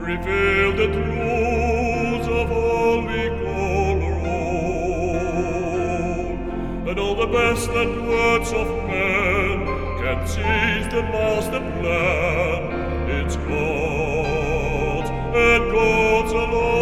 reveal the truths of all we call our own, and all the best that words of men can seize the master plan. It's God's and God's alone.